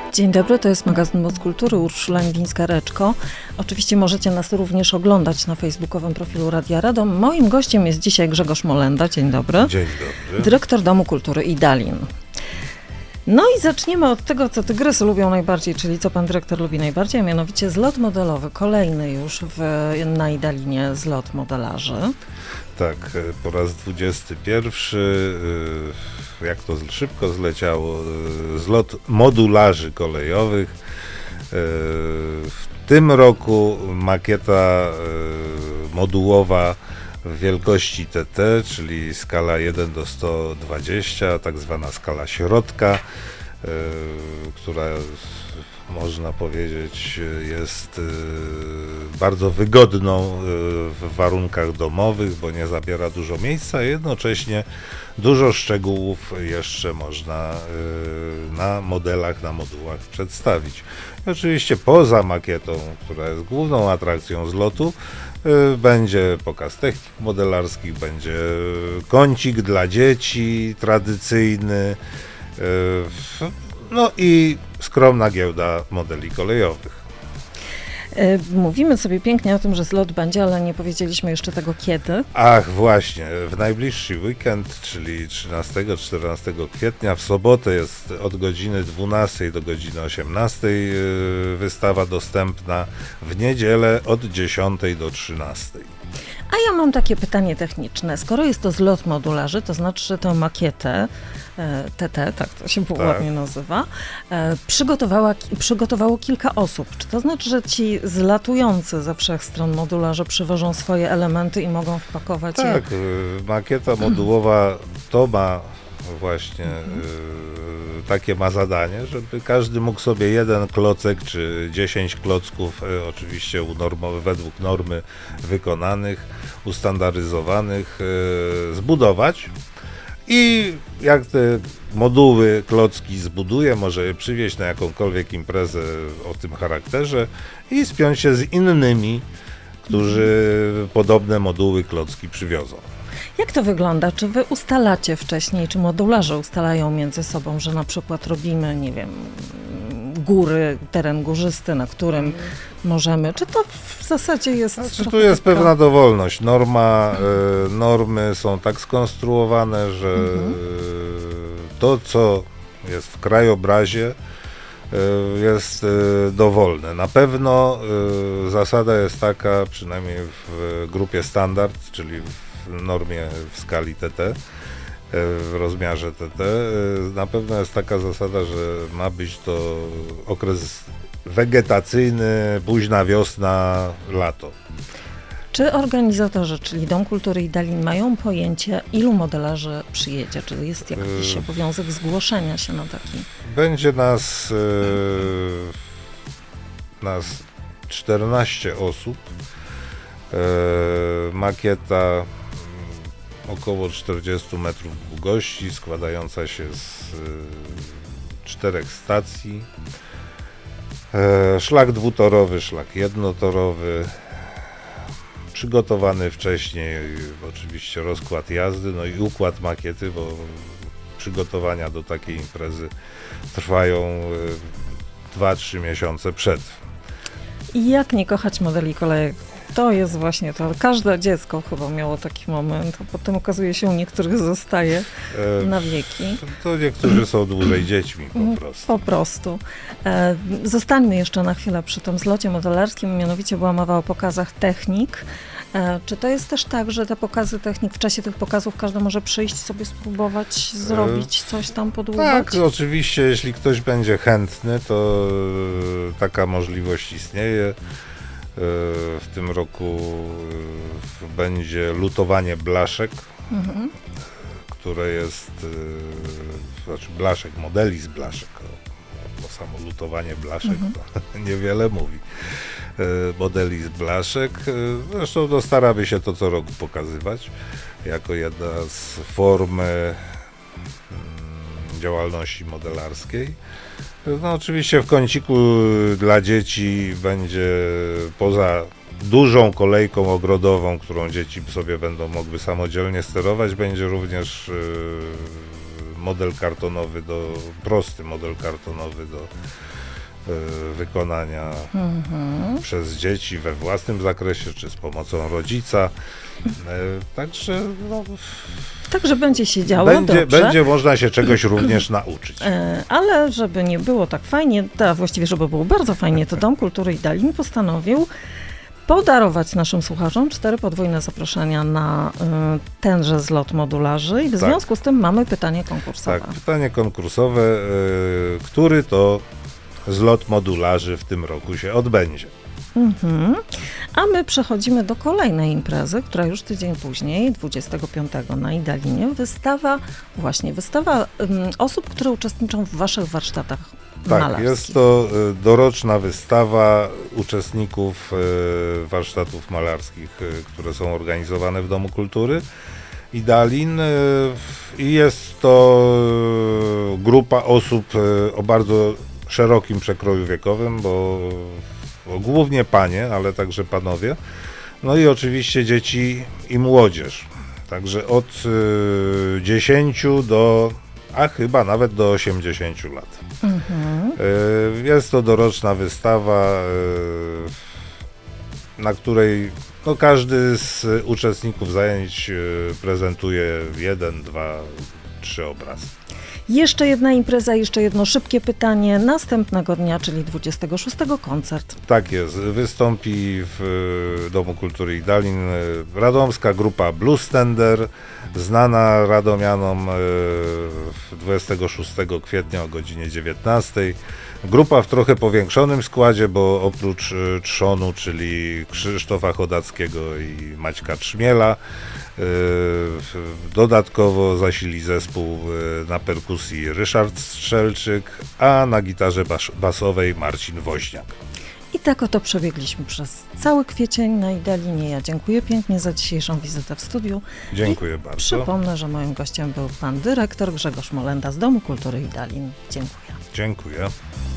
Dzień dobry, to jest magazyn Moc Kultury, Urszula Niwińska-Reczko. Oczywiście możecie nas również oglądać na facebookowym profilu Radia Radom. Moim gościem jest dzisiaj Grzegorz Molenda. Dzień dobry. Dzień dobry. Dyrektor Domu Kultury Idalin. No i zaczniemy od tego, co tygrysy lubią najbardziej, czyli co pan dyrektor lubi najbardziej, a mianowicie zlot modelowy, kolejny już na Idalinie zlot modelarzy. Tak, po raz 21, jak to szybko zleciało, zlot modularzy kolejowych. W tym roku makieta modułowa w wielkości TT, czyli skala 1 do 120, tak zwana skala środka, która można powiedzieć jest bardzo wygodną w warunkach domowych, bo nie zabiera dużo miejsca, a jednocześnie dużo szczegółów jeszcze można na modelach, na modułach przedstawić. I oczywiście poza makietą, która jest główną atrakcją zlotu, będzie pokaz technik modelarskich, będzie kącik dla dzieci tradycyjny, no i skromna giełda modeli kolejowych. Mówimy sobie pięknie o tym, że zlot będzie, ale nie powiedzieliśmy jeszcze tego kiedy. Ach, właśnie, w najbliższy weekend, czyli 13-14 kwietnia, w sobotę jest od godziny 12 do godziny 18 wystawa dostępna, w niedzielę od 10 do 13. A ja mam takie pytanie techniczne. Skoro jest to zlot modularzy, to znaczy, że tę makietę TT, tak to się ładnie nazywa, przygotowało kilka osób. Czy to znaczy, że ci zlatujący ze wszech stron modularze przywożą swoje elementy i mogą wpakować je? Tak, makieta modułowa to ma właśnie takie ma zadanie, żeby każdy mógł sobie jeden klocek czy 10 klocków, oczywiście według normy wykonanych, ustandaryzowanych, zbudować. I jak te moduły, klocki zbuduje, może je przywieźć na jakąkolwiek imprezę o tym charakterze i spiąć się z innymi, którzy podobne moduły, klocki przywiozą. Jak to wygląda? Czy wy ustalacie wcześniej, czy modularze ustalają między sobą, że na przykład robimy, nie wiem, góry, teren górzysty, na którym możemy, czy to w zasadzie jest... Znaczy, tu jest pewna dowolność. Normy są tak skonstruowane, że to, co jest w krajobrazie, jest dowolne. Na pewno zasada jest taka, przynajmniej w grupie standard, czyli w normie w skali TT, w rozmiarze TT, na pewno jest taka zasada, że ma być to okres wegetacyjny, późna wiosna, lato. Czy organizatorzy, czyli Dom Kultury Idalin, mają pojęcie, ilu modelarzy przyjedzie? Czy jest jakiś obowiązek zgłoszenia się na taki? Będzie nas 14 osób. Makieta około 40 metrów długości, składająca się z 4 stacji. Szlak dwutorowy, szlak jednotorowy. Przygotowany wcześniej oczywiście rozkład jazdy, no i układ makiety, bo przygotowania do takiej imprezy trwają 2-3 miesiące przed. I jak nie kochać modeli kolejek? To jest właśnie to. Każde dziecko chyba miało taki moment, a potem okazuje się, u niektórych zostaje na wieki. To niektórzy są dłużej dziećmi po prostu. Po prostu. Zostańmy jeszcze na chwilę przy tym zlocie modelarskim, mianowicie była mowa o pokazach technik. Czy to jest też tak, że te pokazy technik, w czasie tych pokazów każdy może przyjść sobie spróbować zrobić coś tam, podłubać? Tak, oczywiście, jeśli ktoś będzie chętny, to taka możliwość istnieje. W tym roku będzie lutowanie blaszek, które jest, znaczy blaszek, modeli z blaszek, bo samo lutowanie blaszek to niewiele mówi. Modeli z blaszek, zresztą staramy się to co roku pokazywać, jako jedna z form działalności modelarskiej. No oczywiście w kąciku dla dzieci będzie poza dużą kolejką ogrodową, którą dzieci sobie będą mogły samodzielnie sterować, będzie również prosty model kartonowy do wykonania przez dzieci we własnym zakresie, czy z pomocą rodzica. Także no, Także będzie się działo dobrze. będzie można się czegoś również nauczyć. Ale żeby nie było tak fajnie, a właściwie żeby było bardzo fajnie, to Dom Kultury Idalin postanowił podarować naszym słuchaczom 4 podwójne zaproszenia na tenże zlot modularzy i w związku z tym mamy pytanie konkursowe. Tak, pytanie konkursowe, który to zlot modularzy w tym roku się odbędzie. A my przechodzimy do kolejnej imprezy, która już tydzień później, 25 na Idalinie, wystawa osób, które uczestniczą w waszych warsztatach malarskich. Tak, jest to doroczna wystawa uczestników warsztatów malarskich, które są organizowane w Domu Kultury Idalin i jest to grupa osób o bardzo szerokim przekroju wiekowym, bo głównie panie, ale także panowie, no i oczywiście dzieci i młodzież, także od 10 do, a chyba nawet do 80 lat. Jest to doroczna wystawa, na której no, każdy z uczestników zajęć prezentuje 1, 2, 3 obrazy. Jeszcze jedna impreza, jeszcze jedno szybkie pytanie. Następnego dnia, czyli 26, koncert. Tak jest. Wystąpi w Domu Kultury Idalin radomska grupa Blues Tender, znana radomianom 26 kwietnia o godzinie 19. Grupa w trochę powiększonym składzie, bo oprócz trzonu, czyli Krzysztofa Chodackiego i Maćka Trzmiela, dodatkowo zasili zespół na perkusji Ryszard Strzelczyk, a na gitarze basowej Marcin Woźniak. I tak oto przebiegliśmy przez cały kwiecień na Idalinie. Ja dziękuję pięknie za dzisiejszą wizytę w studiu. Dziękuję bardzo. Przypomnę, że moim gościem był pan dyrektor Grzegorz Molenda z Domu Kultury Idalin. Dziękuję. Dziękuję.